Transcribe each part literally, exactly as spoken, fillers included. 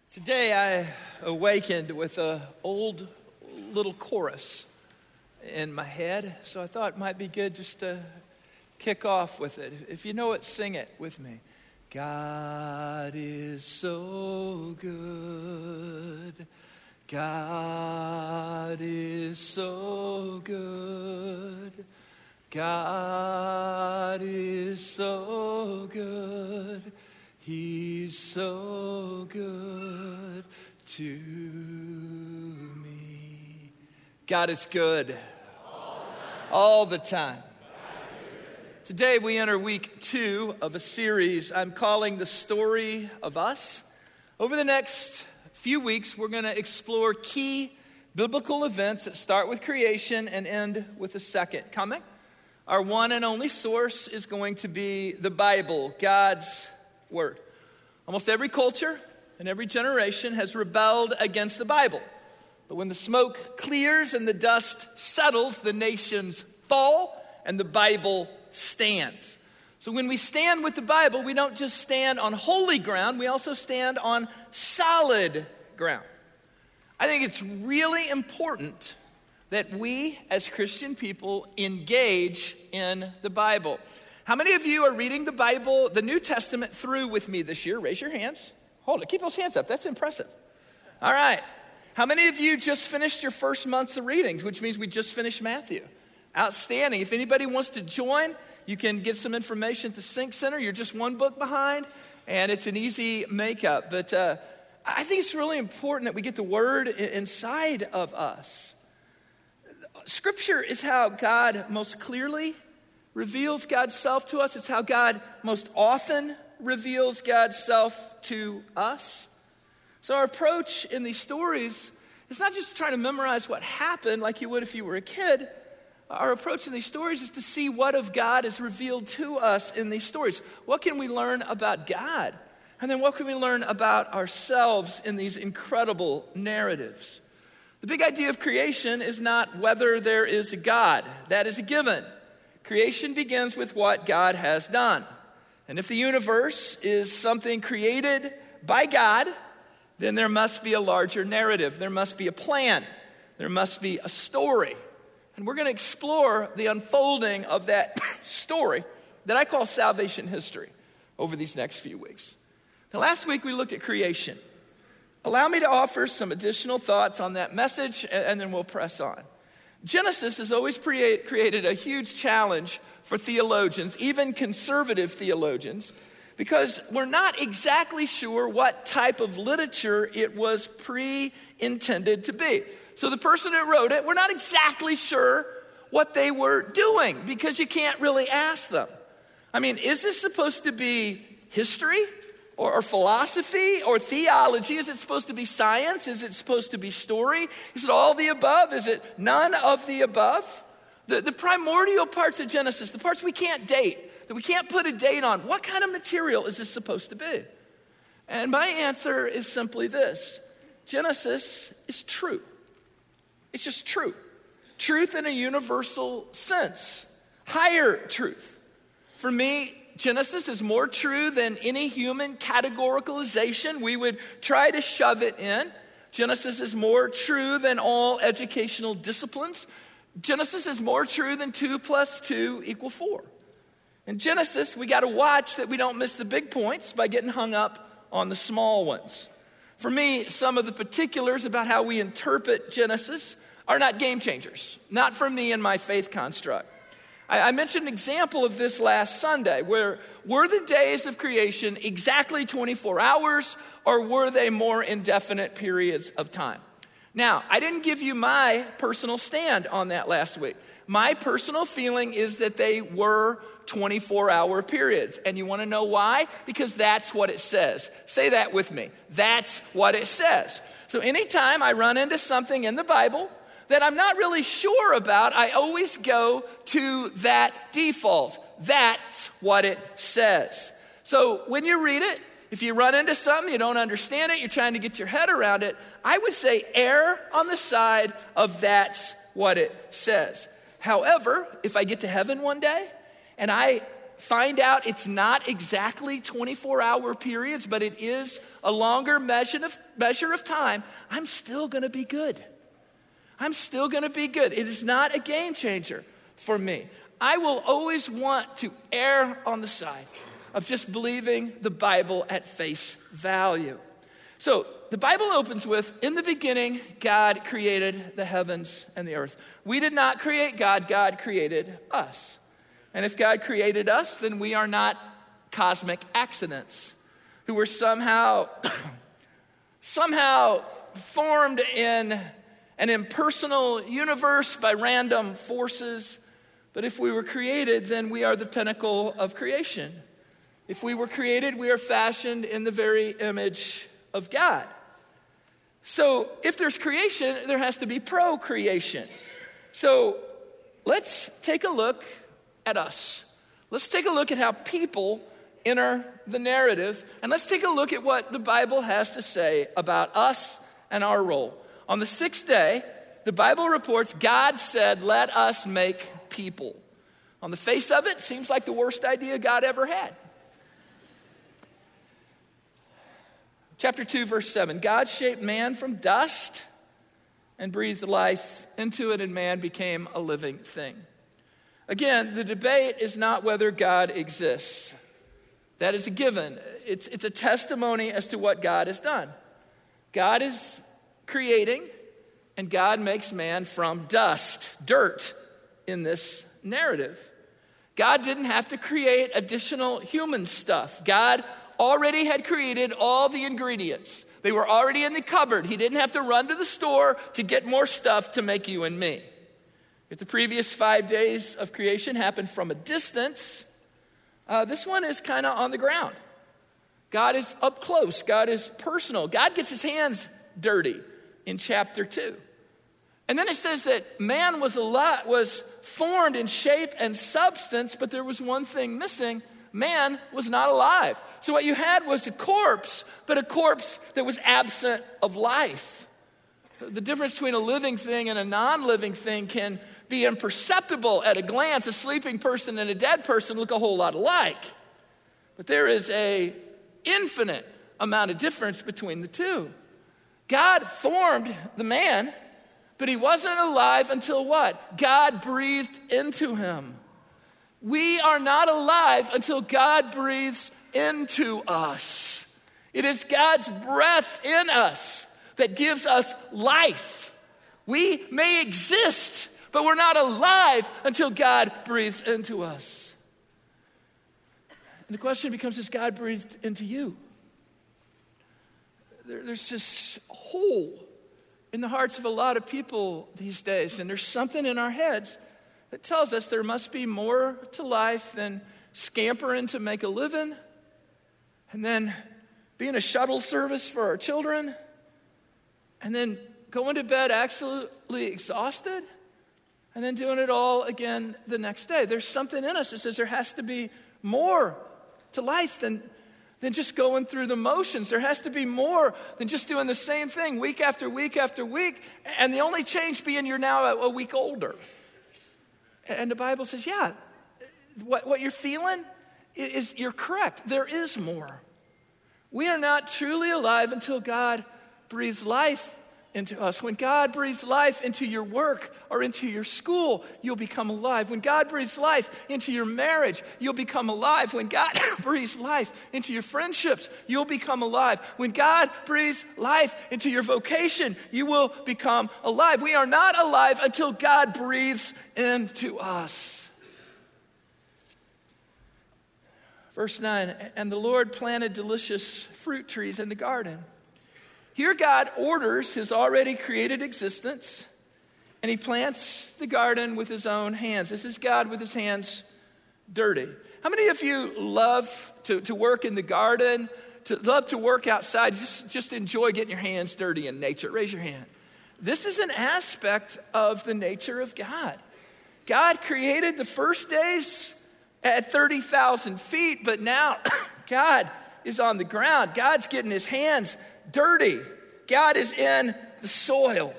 Today I awakened with an old little chorus in my head, so I thought it might be good just to kick off with it. If you know it, sing it with me. God is so good. God is so good. God is so good. He's so good to me. God is good all the time. Today we enter week two of a series I'm calling The Story of Us. Over the next few weeks, we're going to explore key biblical events that start with creation and end with the second coming. Our one and only source is going to be the Bible, God's Word. Almost every culture and every generation has rebelled against the Bible. But when the smoke clears and the dust settles, the nations fall and the Bible stands. So when we stand with the Bible, we don't just stand on holy ground, we also stand on solid ground. I think it's really important that we as Christian people engage in the Bible. How many of you are reading the Bible, the New Testament, through with me this year? Raise your hands. Hold it. Keep those hands up. That's impressive. All right. How many of you just finished your first months of readings, which means we just finished Matthew? Outstanding. If anybody wants to join, you can get some information at the Sync Center. You're just one book behind, and it's an easy makeup. But uh, I think it's really important that we get the Word inside of us. Scripture is how God most clearly reveals God's self to us. It's how God most often reveals God's self to us. So our approach in these stories is not just trying to memorize what happened like you would if you were a kid. Our approach in these stories is to see what of God is revealed to us in these stories. What can we learn about God? And then what can we learn about ourselves in these incredible narratives? The big idea of creation is not whether there is a God. That is a given. Creation begins with what God has done. And if the universe is something created by God, then there must be a larger narrative. There must be a plan. There must be a story. And we're going to explore the unfolding of that story that I call salvation history over these next few weeks. Now, last week we looked at creation. Allow me to offer some additional thoughts on that message, and then we'll press on. Genesis has always create, created a huge challenge for theologians, even conservative theologians, because we're not exactly sure what type of literature it was pre-intended to be. So the person who wrote it, we're not exactly sure what they were doing, because you can't really ask them. I mean, is this supposed to be history? Or, or philosophy or theology? Is it supposed to be science? Is it supposed to be story? Is it all the above? Is it none of the above? The, the primordial parts of Genesis, the parts we can't date, that we can't put a date on, what kind of material is this supposed to be? And my answer is simply this. Genesis is true. It's just true. Truth in a universal sense. Higher truth. For me, Genesis is more true than any human categoricalization we would try to shove it in. Genesis is more true than all educational disciplines. Genesis is more true than two plus two equal four. In Genesis, we got to watch that we don't miss the big points by getting hung up on the small ones. For me, some of the particulars about how we interpret Genesis are not game changers, not for me and my faith construct. I mentioned an example of this last Sunday, where were the days of creation exactly twenty-four hours, or were they more indefinite periods of time? Now, I didn't give you my personal stand on that last week. My personal feeling is that they were twenty-four hour periods. And you want to know why? Because that's what it says. Say that with me. That's what it says. So anytime I run into something in the Bible that I'm not really sure about, I always go to that default. That's what it says. So when you read it, if you run into something, you don't understand it, you're trying to get your head around it, I would say err on the side of that's what it says. However, if I get to heaven one day and I find out it's not exactly twenty-four hour periods, but it is a longer measure of, measure of time, I'm still going to be good. I'm still going to be good. It is not a game changer for me. I will always want to err on the side of just believing the Bible at face value. So the Bible opens with, in the beginning, God created the heavens and the earth. We did not create God, God created us. And if God created us, then we are not cosmic accidents who were somehow, somehow formed in an impersonal universe by random forces. But if we were created, then we are the pinnacle of creation. If we were created, we are fashioned in the very image of God. So if there's creation, there has to be procreation. So let's take a look at us. Let's take a look at how people enter the narrative, and let's take a look at what the Bible has to say about us and our role. On the sixth day, the Bible reports God said, "Let us make people." On the face of it, seems like the worst idea God ever had. Chapter two, verse seven, God shaped man from dust and breathed life into it, and man became a living thing. Again, the debate is not whether God exists. That is a given. It's, it's a testimony as to what God has done. God is creating, and God makes man from dust, dirt, in this narrative. God didn't have to create additional human stuff. God already had created all the ingredients. They were already in the cupboard. He didn't have to run to the store to get more stuff to make you and me. If the previous five days of creation happened from a distance, uh, this one is kind of on the ground. God is up close. God is personal. God gets his hands dirty in chapter two. And then it says that man was a lot, was formed in shape and substance, but there was one thing missing. Man was not alive. So what you had was a corpse, but a corpse that was absent of life. The difference between a living thing and a non-living thing can be imperceptible at a glance. A sleeping person and a dead person look a whole lot alike. But there is an infinite amount of difference between the two. God formed the man, but he wasn't alive until what? God breathed into him. We are not alive until God breathes into us. It is God's breath in us that gives us life. We may exist, but we're not alive until God breathes into us. And the question becomes, has God breathed into you? There, there's this hole in the hearts of a lot of people these days, and there's something in our heads that tells us there must be more to life than scampering to make a living, and then being a shuttle service for our children, and then going to bed absolutely exhausted, and then doing it all again the next day. There's something in us that says there has to be more to life than, than just going through the motions. There has to be more than just doing the same thing week after week after week, and the only change being you're now a, a week older. And the Bible says, yeah, what, what you're feeling is, you're correct. There is more. We are not truly alive until God breathes life into us. When God breathes life into your work or into your school, you'll become alive. When God breathes life into your marriage, you'll become alive. When God breathes life into your friendships, you'll become alive. When God breathes life into your vocation, you will become alive. We are not alive until God breathes into us. Verse nine, and the Lord planted delicious fruit trees in the garden. Here God orders his already created existence, and he plants the garden with his own hands. This is God with his hands dirty. How many of you love to, to work in the garden, to love to work outside, just, just enjoy getting your hands dirty in nature? Raise your hand. This is an aspect of the nature of God. God created the first days at thirty thousand feet, but now God is on the ground. God's getting his hands dirty. God is in the soil.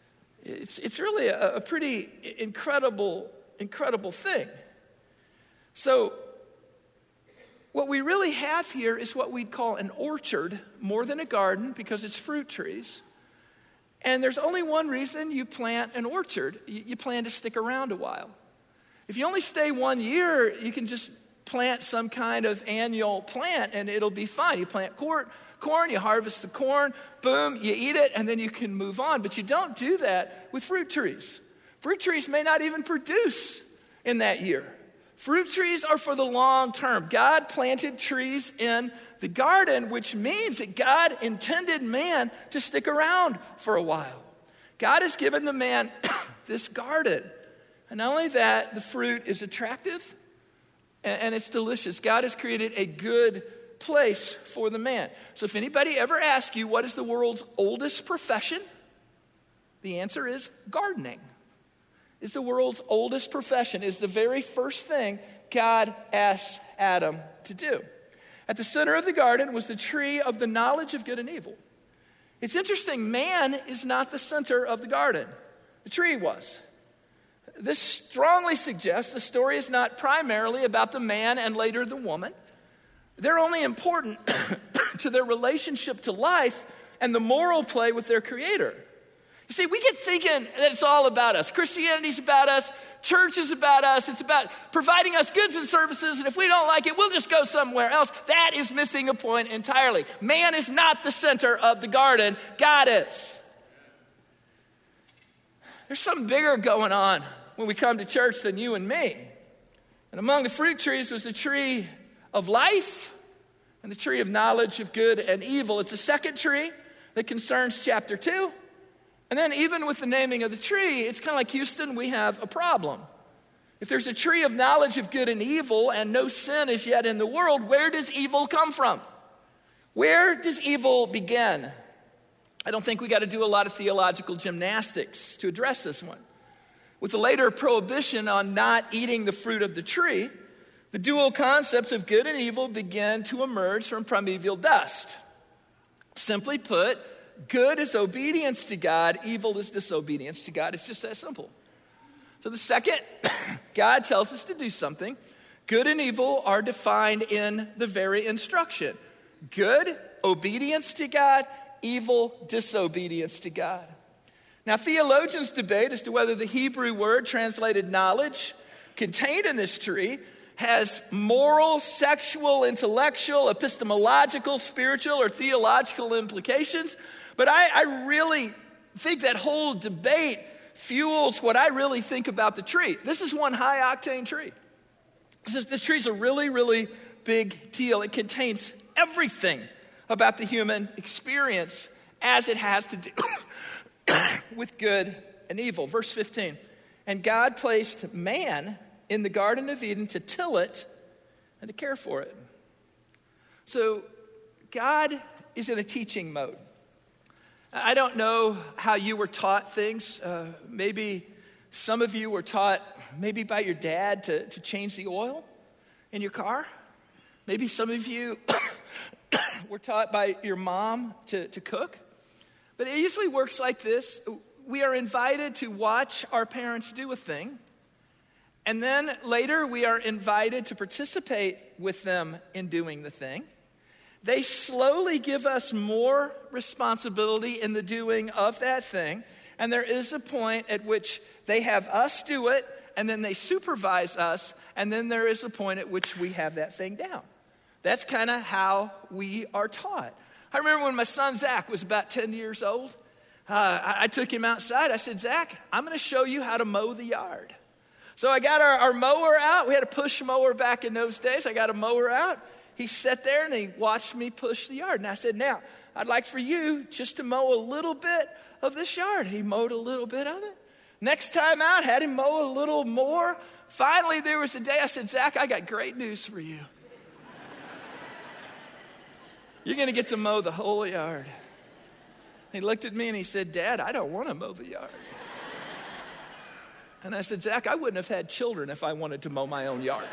It's, it's really a, a pretty incredible, incredible thing. So what we really have here is what we'd call an orchard more than a garden because it's fruit trees. And there's only one reason you plant an orchard. You plan to stick around a while. If you only stay one year, you can just plant some kind of annual plant and it'll be fine. You plant corn, corn, you harvest the corn, boom, you eat it, and then you can move on. But you don't do that with fruit trees. Fruit trees may not even produce in that year. Fruit trees are for the long term. God planted trees in the garden, which means that God intended man to stick around for a while. God has given the man this garden. And not only that, the fruit is attractive and, and it's delicious. God has created a good place for the man. So if anybody ever asks you what is the world's oldest profession, the answer is gardening. It's the world's oldest profession. It's the very first thing God asked Adam to do. At the center of the garden was the tree of the knowledge of good and evil. It's interesting, man is not the center of the garden. The tree was. This strongly suggests the story is not primarily about the man and later the woman. They're only important to their relationship to life and the moral play with their creator. You see, we get thinking that it's all about us. Christianity's about us. Church is about us. It's about providing us goods and services. And if we don't like it, we'll just go somewhere else. That is missing a point entirely. Man is not the center of the garden. God is. There's something bigger going on when we come to church than you and me. And among the fruit trees was the tree of life and the tree of knowledge of good and evil. It's the second tree that concerns chapter two. And then even with the naming of the tree, it's kind of like Houston, we have a problem. If there's a tree of knowledge of good and evil and no sin is yet in the world, where does evil come from? Where does evil begin? I don't think we got to do a lot of theological gymnastics to address this one. With the later prohibition on not eating the fruit of the tree, the dual concepts of good and evil began to emerge from primeval dust. Simply put, good is obedience to God, evil is disobedience to God. It's just that simple. So the second God tells us to do something, good and evil are defined in the very instruction. Good, obedience to God, evil, disobedience to God. Now, theologians debate as to whether the Hebrew word translated knowledge contained in this tree has moral, sexual, intellectual, epistemological, spiritual, or theological implications. But I, I really think that whole debate fuels what I really think about the tree. This is one high-octane tree. This, is, this tree is a really, really big deal. It contains everything about the human experience as it has to do with good and evil. Verse fifteen, and God placed man in the Garden of Eden to till it and to care for it. So God is in a teaching mode. I don't know how you were taught things. Uh, maybe some of you were taught maybe by your dad to, to change the oil in your car. Maybe some of you were taught by your mom to, to cook. But it usually works like this. We are invited to watch our parents do a thing. And then later we are invited to participate with them in doing the thing. They slowly give us more responsibility in the doing of that thing. And there is a point at which they have us do it, and then they supervise us, and then there is a point at which we have that thing down. That's kind of how we are taught. I remember when my son Zach was about ten years old, uh, I, I took him outside. I said, Zach, I'm going to show you how to mow the yard. So I got our, our mower out. We had a push mower back in those days. I got a mower out. He sat there and he watched me push the yard. And I said, now, I'd like for you just to mow a little bit of this yard. He mowed a little bit of it. Next time out, had him mow a little more. Finally, there was a day I said, Zach, I got great news for you. You're going to get to mow the whole yard. He looked at me and he said, Dad, I don't want to mow the yard. And I said, Zach, I wouldn't have had children if I wanted to mow my own yard.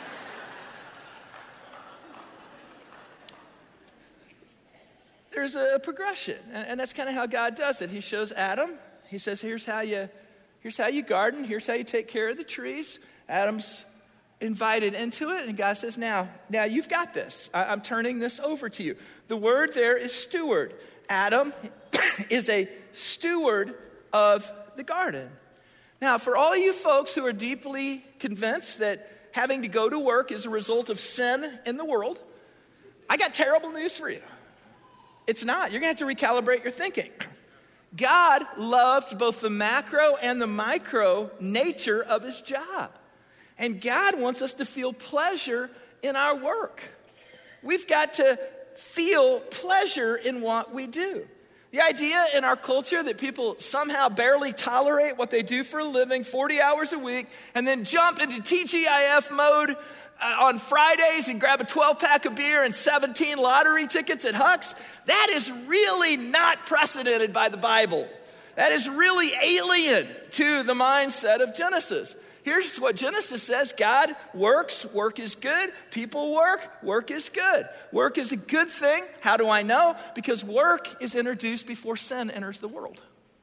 There's a progression, and that's kind of how God does it. He shows Adam. He says, here's how you, here's how you garden. Here's how you take care of the trees. Adam's invited into it, and God says, now, now you've got this. I, I'm turning this over to you. The word there is steward. Adam is a steward of the garden. Now, for all you folks who are deeply convinced that having to go to work is a result of sin in the world, I got terrible news for you. It's not. You're going to have to recalibrate your thinking. God loved both the macro and the micro nature of his job. And God wants us to feel pleasure in our work. We've got to feel pleasure in what we do. The idea in our culture that people somehow barely tolerate what they do for a living, forty hours a week, and then jump into T G I F mode uh, on Fridays and grab a twelve pack of beer and seventeen lottery tickets at Huck's, that is really not precedented by the Bible. That is really alien to the mindset of Genesis. Here's what Genesis says: God works, work is good. People work, work is good. Work is a good thing. How do I know? Because work is introduced before sin enters the world.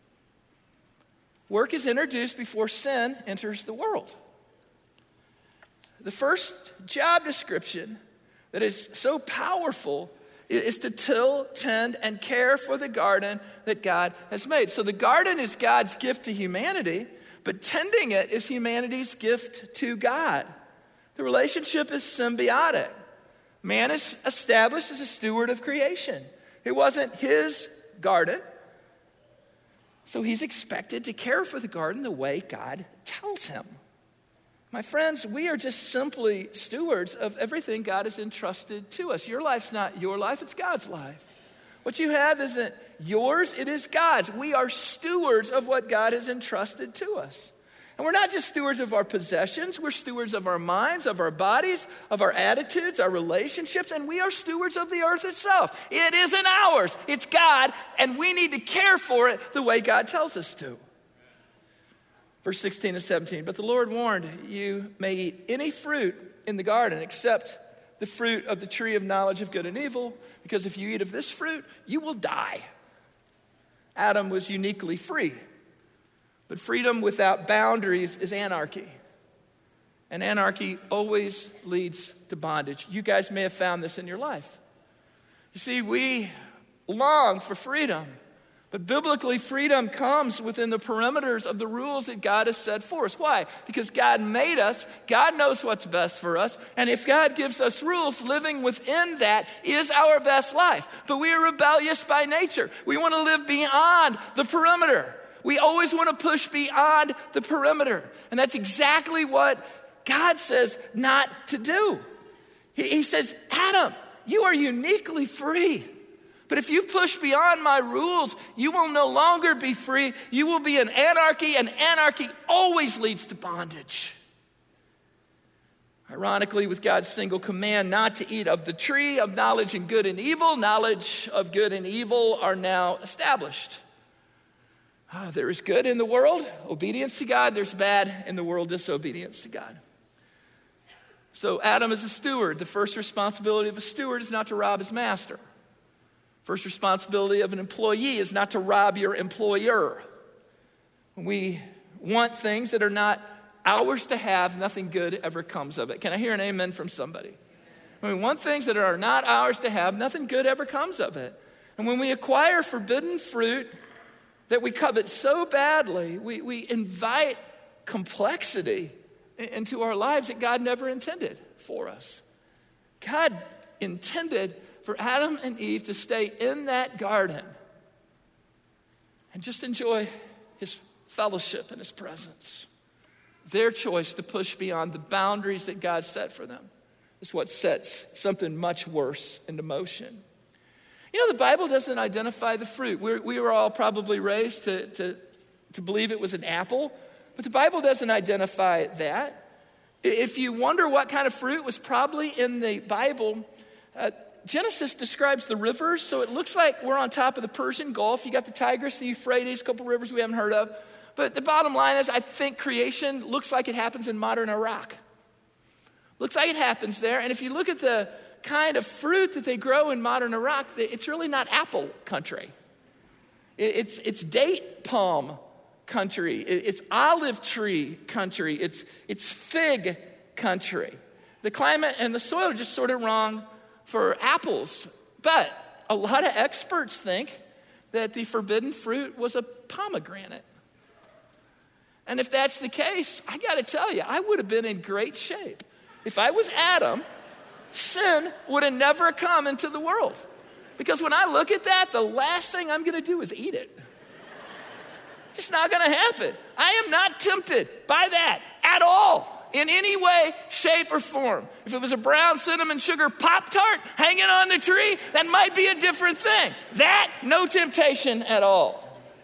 Work is introduced before sin enters the world. The first job description that is so powerful is to till, tend, and care for the garden that God has made. So the garden is God's gift to humanity, but tending it is humanity's gift to God. The relationship is symbiotic. Man is established as a steward of creation. It wasn't his garden, so he's expected to care for the garden the way God tells him. My friends, we are just simply stewards of everything God has entrusted to us. Your life's not your life, it's God's life. What you have isn't yours, it is God's. We are stewards of what God has entrusted to us. And we're not just stewards of our possessions, we're stewards of our minds, of our bodies, of our attitudes, our relationships, and we are stewards of the earth itself. It isn't ours, it's God, and we need to care for it the way God tells us to. Verse sixteen and seventeen, but the Lord warned, you may eat any fruit in the garden except the fruit of the tree of knowledge of good and evil, because if you eat of this fruit, you will die. Adam was uniquely free, but freedom without boundaries is anarchy. And anarchy always leads to bondage. You guys may have found this in your life. You see, we long for freedom, but biblically, freedom comes within the perimeters of the rules that God has set for us. Why? Because God made us, God knows what's best for us, and if God gives us rules, living within that is our best life. But we are rebellious by nature. We want to live beyond the perimeter. We always want to push beyond the perimeter. And that's exactly what God says not to do. He, he says, Adam, you are uniquely free. But if you push beyond my rules, you will no longer be free. You will be in anarchy, and anarchy always leads to bondage. Ironically, with God's single command not to eat of the tree of knowledge and good and evil, knowledge of good and evil are now established. Ah, there is good in the world, obedience to God. There's bad in the world, disobedience to God. So Adam is a steward. The first responsibility of a steward is not to rob his master. First responsibility of an employee is not to rob your employer. When we want things that are not ours to have, nothing good ever comes of it. Can I hear an amen from somebody? When we want things that are not ours to have, nothing good ever comes of it. And when we acquire forbidden fruit that we covet so badly, we, we invite complexity into our lives that God never intended for us. God intended for Adam and Eve to stay in that garden and just enjoy his fellowship and his presence. Their choice to push beyond the boundaries that God set for them is what sets something much worse into motion. You know, the Bible doesn't identify the fruit. We're, we were all probably raised to, to, to believe it was an apple, but the Bible doesn't identify that. If you wonder what kind of fruit was probably in the Bible, uh, Genesis describes the rivers, so it looks like we're on top of the Persian Gulf. You got the Tigris, the Euphrates, a couple rivers we haven't heard of. But the bottom line is, I think creation looks like it happens in modern Iraq. Looks like it happens there. And if you look at the kind of fruit that they grow in modern Iraq, it's really not apple country. It's, it's date palm country. It's olive tree country. It's, it's fig country. The climate and the soil are just sort of wrong for apples. But a lot of experts think that the forbidden fruit was a pomegranate. And if that's the case, I got to tell you, I would have been in great shape. If I was Adam, sin would have never come into the world. Because when I look at that, the last thing I'm going to do is eat it. Just not going to happen. I am not tempted by that at all. In any way, shape, or form. If it was a brown cinnamon sugar Pop-Tart hanging on the tree, that might be a different thing. That, no temptation at all.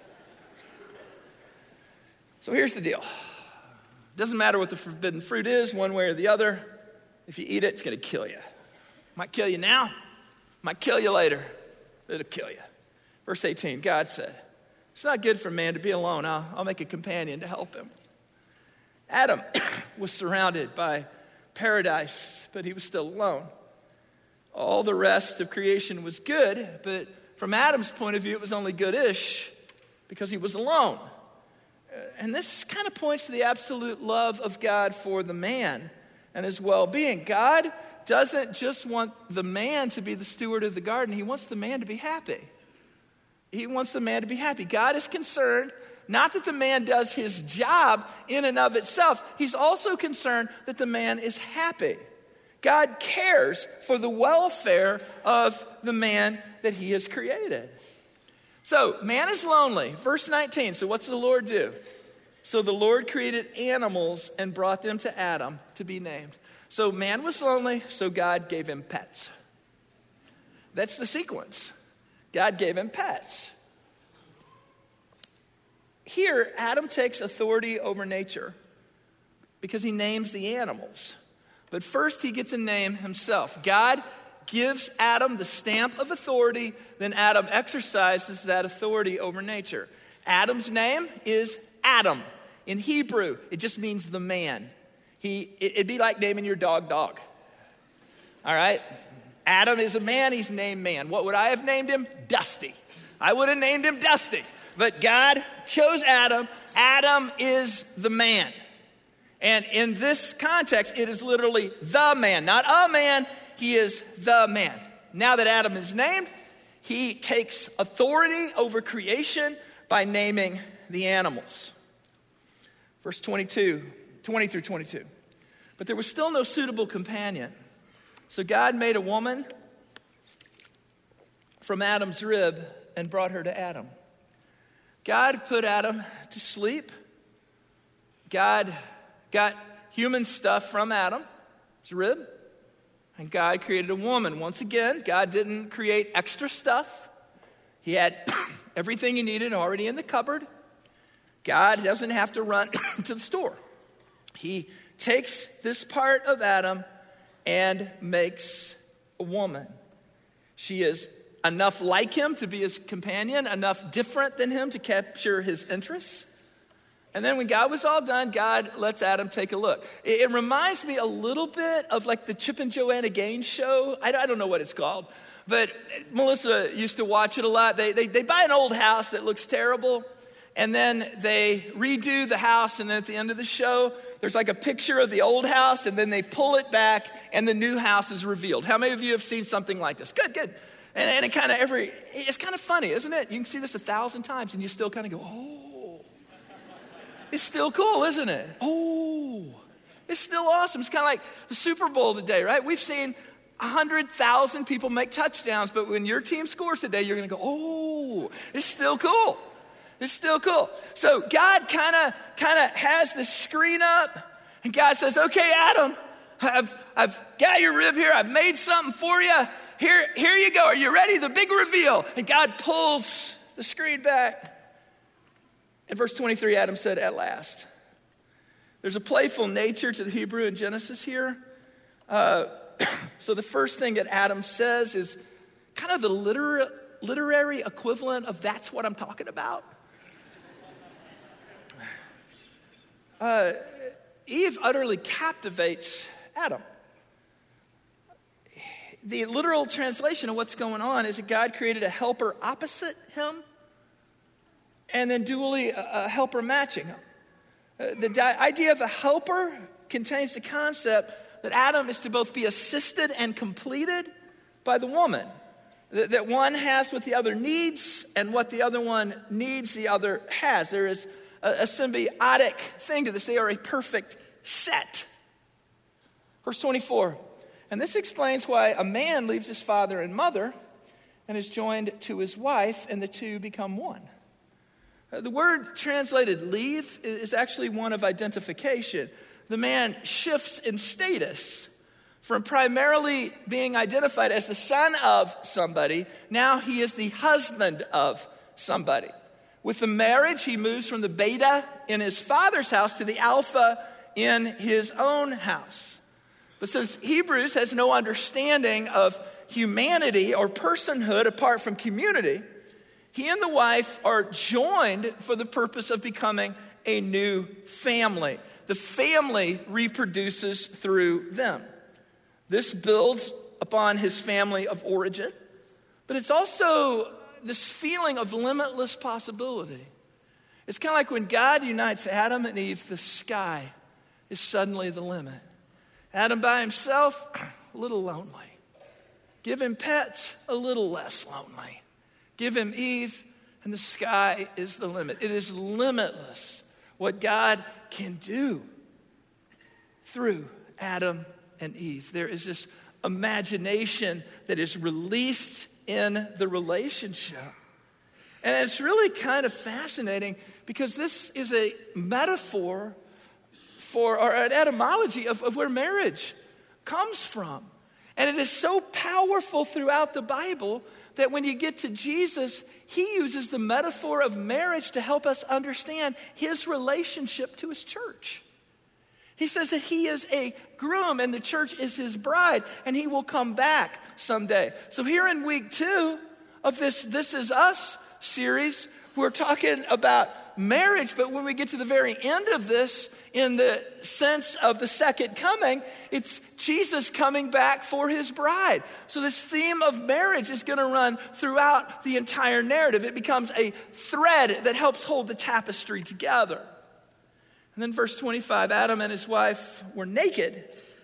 So here's the deal. Doesn't matter what the forbidden fruit is, one way or the other. If you eat it, it's going to kill you. Might kill you now, might kill you later. It'll kill you. Verse eighteen, God said, it's not good for man to be alone. I'll, I'll make a companion to help him. Adam was surrounded by paradise, but he was still alone. All the rest of creation was good, but from Adam's point of view, it was only good-ish because he was alone. And this kind of points to the absolute love of God for the man and his well-being. God doesn't just want the man to be the steward of the garden. He wants the man to be happy. He wants the man to be happy. God is concerned not that the man does his job in and of itself. He's also concerned that the man is happy. God cares for the welfare of the man that he has created. So, man is lonely. Verse nineteen, so what's the Lord do? So the Lord created animals and brought them to Adam to be named. So man was lonely, so God gave him pets. That's the sequence. God gave him pets. Here, Adam takes authority over nature because he names the animals. But first, he gets a name himself. God gives Adam the stamp of authority, then Adam exercises that authority over nature. Adam's name is Adam. In Hebrew, it just means the man. He, it'd be like naming your dog dog. All right? Adam is a man, he's named man. What would I have named him? Dusty. I would have named him Dusty. But God chose Adam. Adam is the man. And in this context, it is literally the man, not a man. He is the man. Now that Adam is named, he takes authority over creation by naming the animals. Verse twenty-two, twenty through twenty-two. But there was still no suitable companion. So God made a woman from Adam's rib and brought her to Adam. God put Adam to sleep. God got human stuff from Adam's rib. And God created a woman. Once again, God didn't create extra stuff. He had everything he needed already in the cupboard. God doesn't have to run to the store. He takes this part of Adam and makes a woman. She is enough like him to be his companion, enough different than him to capture his interests. And then when God was all done, God lets Adam take a look. It, it reminds me a little bit of like the Chip and Joanna Gaines show. I, I don't know what it's called, but Melissa used to watch it a lot. They, they, they buy an old house that looks terrible, and then they redo the house, and then at the end of the show, there's like a picture of the old house, and then they pull it back, and the new house is revealed. How many of you have seen something like this? Good, good. And, and it kind of every, it's kind of funny, isn't it? You can see this a thousand times, and you still kind of go, oh. It's still cool, isn't it? Oh. It's still awesome. It's kind of like the Super Bowl today, right? We've seen one hundred thousand people make touchdowns, but when your team scores today, you're going to go, oh, it's still cool. It's still cool. So God kind of kind of has the screen up, and God says, okay, Adam, I've, I've got your rib here. I've made something for you. Here, here you go. Are you ready? The big reveal. And God pulls the screen back. In verse twenty-three, Adam said, at last. There's a playful nature to the Hebrew in Genesis here. Uh, so the first thing that Adam says is kind of the liter- literary equivalent of that's what I'm talking about. Uh, Eve utterly captivates Adam. The literal translation of what's going on is that God created a helper opposite him and then dually a helper matching him. Uh, the di- idea of a helper contains the concept that Adam is to both be assisted and completed by the woman. That, that one has what the other needs, and what the other one needs, the other has. There is a, a symbiotic thing to this. They are a perfect set. Verse twenty-four, and this explains why a man leaves his father and mother and is joined to his wife, and the two become one. Uh, the word translated leave is actually one of identification. The man shifts in status from primarily being identified as the son of somebody. Now he is the husband of somebody. With the marriage, he moves from the beta in his father's house to the alpha in his own house. But since Hebrews has no understanding of humanity or personhood apart from community, he and the wife are joined for the purpose of becoming a new family. The family reproduces through them. This builds upon his family of origin, but it's also this feeling of limitless possibility. It's kind of like when God unites Adam and Eve, the sky is suddenly the limit. Adam by himself, a little lonely. Give him pets, a little less lonely. Give him Eve, and the sky is the limit. It is limitless what God can do through Adam and Eve. There is this imagination that is released in the relationship. And it's really kind of fascinating because this is a metaphor for, or an etymology of, of where marriage comes from. And it is so powerful throughout the Bible that when you get to Jesus, he uses the metaphor of marriage to help us understand his relationship to his church. He says that he is a groom and the church is his bride, and he will come back someday. So here in week two of this This Is Us series, we're talking about marriage, but when we get to the very end of this, in the sense of the second coming, it's Jesus coming back for his bride. So this theme of marriage is going to run throughout the entire narrative. It becomes a thread that helps hold the tapestry together. And then verse twenty-five, Adam and his wife were naked,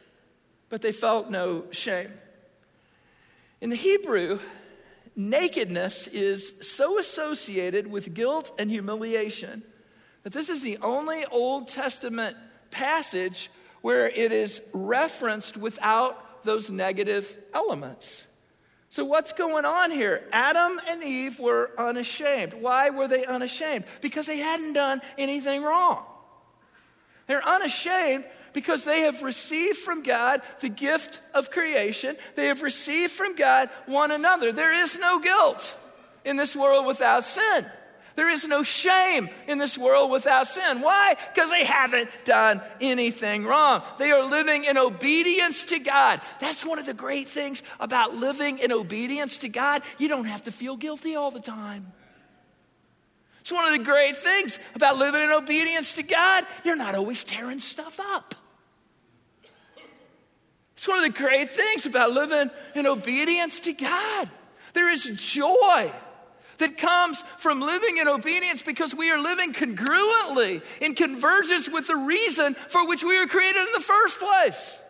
but they felt no shame. In the Hebrew, nakedness is so associated with guilt and humiliation that this is the only Old Testament passage where it is referenced without those negative elements. So what's going on here? Adam and Eve were unashamed. Why were they unashamed? Because they hadn't done anything wrong. They're unashamed because they have received from God the gift of creation. They have received from God one another. There is no guilt in this world without sin. There is no shame in this world without sin. Why? Because they haven't done anything wrong. They are living in obedience to God. That's one of the great things about living in obedience to God. You don't have to feel guilty all the time. It's one of the great things about living in obedience to God. You're not always tearing stuff up. It's one of the great things about living in obedience to God. There is joy that comes from living in obedience because we are living congruently in convergence with the reason for which we were created in the first place.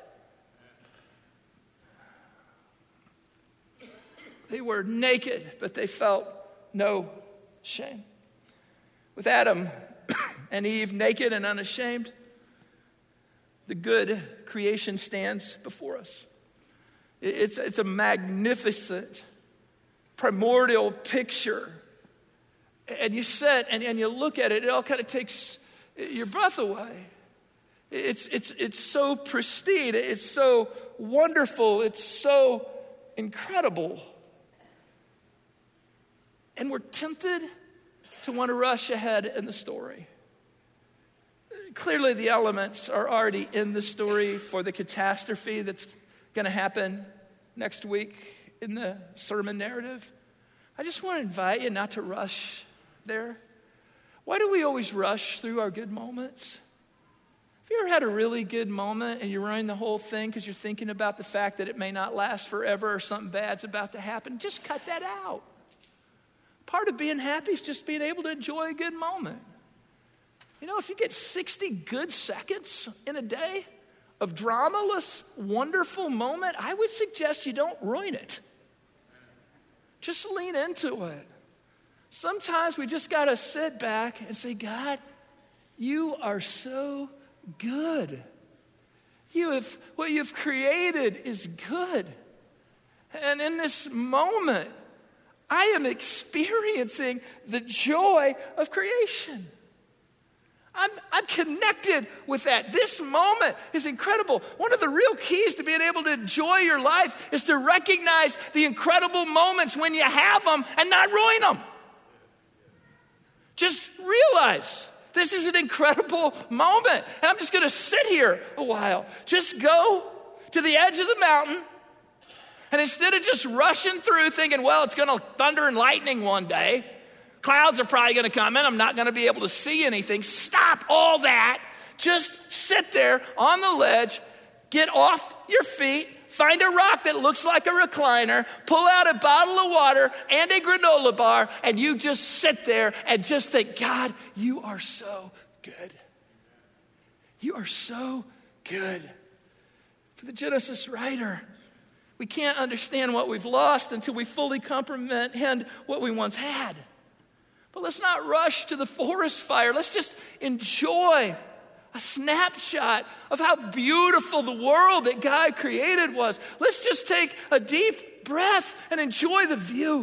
They were naked, but they felt no shame. With Adam and Eve naked and unashamed, the good creation stands before us. It's, it's a magnificent, primordial picture. And you sit and, and you look at it, it all kind of takes your breath away. It's, it's, it's so pristine, it's so wonderful, it's so incredible. And we're tempted to want to rush ahead in the story. Clearly, the elements are already in the story for the catastrophe that's going to happen next week in the sermon narrative. I just want to invite you not to rush there. Why do we always rush through our good moments? Have you ever had a really good moment and you ruin the whole thing because you're thinking about the fact that it may not last forever or something bad's about to happen? Just cut that out. Part of being happy is just being able to enjoy a good moment. You know, if you get sixty good seconds in a day, of dramaless, wonderful moment, I would suggest you don't ruin it. Just lean into it. Sometimes we just got to sit back and say, God, you are so good. You have, what you've created is good. And in this moment, I am experiencing the joy of creation. I'm, I'm connected with that. This moment is incredible. One of the real keys to being able to enjoy your life is to recognize the incredible moments when you have them and not ruin them. Just realize this is an incredible moment. And I'm just going to sit here a while. Just go to the edge of the mountain. And instead of just rushing through thinking, well, it's going to thunder and lightning one day. Clouds are probably going to come in. I'm not going to be able to see anything. Stop all that. Just sit there on the ledge. Get off your feet. Find a rock that looks like a recliner, pull out a bottle of water and a granola bar, and you just sit there and just think, God, you are so good. You are so good. For the Genesis writer, we can't understand what we've lost until we fully comprehend what we once had. But let's not rush to the forest fire. Let's just enjoy a snapshot of how beautiful the world that God created was. Let's just take a deep breath and enjoy the view.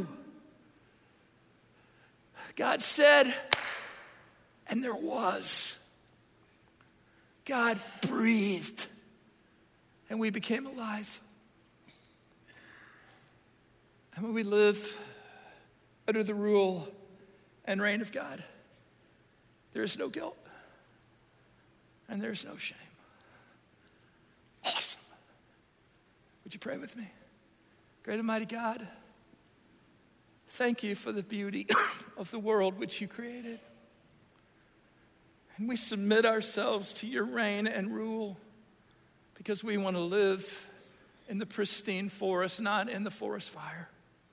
God said, and there was. God breathed, and we became alive. And when we live under the rule and reign of God, there is no guilt. And there's no shame. Awesome. Would you pray with me? Great and mighty God, thank you for the beauty of the world which you created. And we submit ourselves to your reign and rule because we want to live in the pristine forest, not in the forest fire.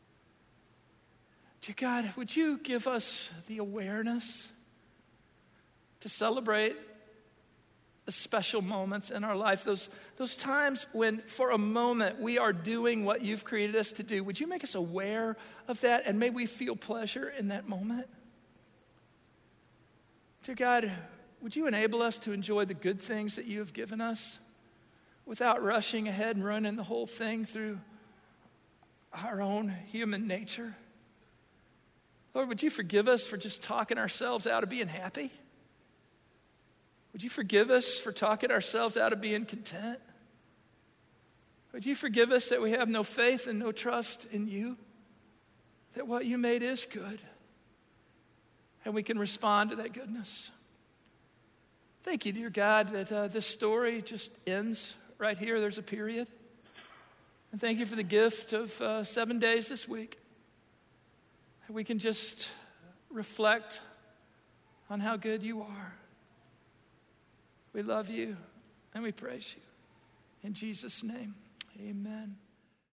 Dear God, would you give us the awareness to celebrate the special moments in our life, those, those times when for a moment we are doing what you've created us to do. Would you make us aware of that, and may we feel pleasure in that moment? Dear God, would you enable us to enjoy the good things that you have given us without rushing ahead and running the whole thing through our own human nature? Lord, would you forgive us for just talking ourselves out of being happy? Would you forgive us for talking ourselves out of being content? Would you forgive us that we have no faith and no trust in you? That what you made is good. And we can respond to that goodness. Thank you, dear God, that uh, this story just ends right here. There's a period. And thank you for the gift of uh, seven days this week. That we can just reflect on how good you are. We love you and we praise you. In Jesus' name, amen.